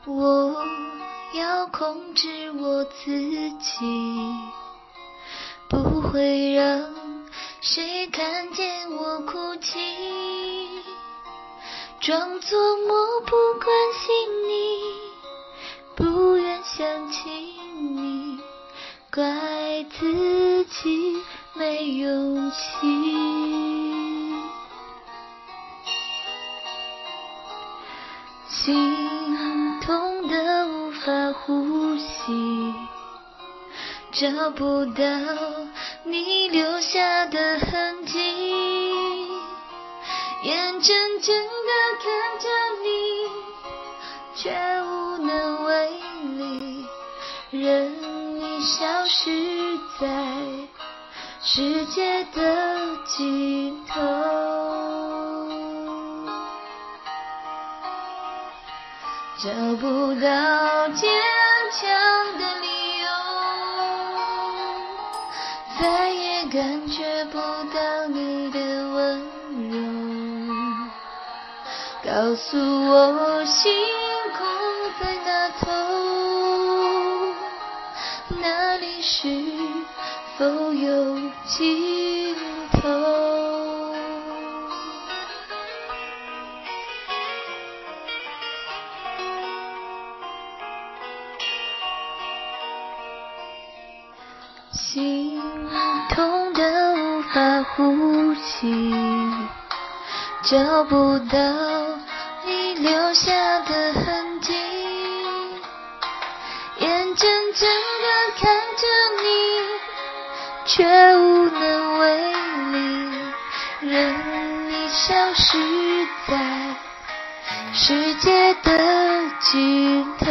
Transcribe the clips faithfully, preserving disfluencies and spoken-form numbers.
我要控制我自己，不会让谁看见我哭泣，装作漠不关心你，不愿想起你，怪自己没勇气。心痛得无法呼吸，找不到你留下的痕迹，眼睁睁地看着你，却无能为力，任你消失在世界的尽头，找不到坚强的理由，再也感觉不到你的温柔，告诉我星空在那头，那里是否有尽头？心痛得无法呼吸，找不到你留下的痕迹，眼睁睁地看着你，却无能为力，任你消失在世界的尽头，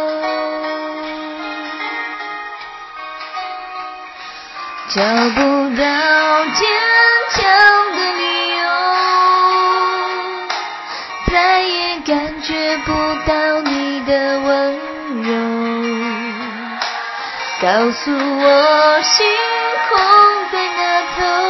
找不到坚强的理由，再也感觉不到你的温柔，告诉我星空在那头，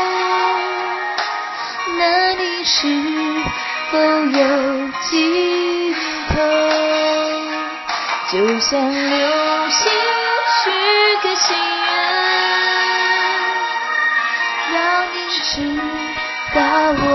那里是否有尽头？就像流星许个心愿，让你知道我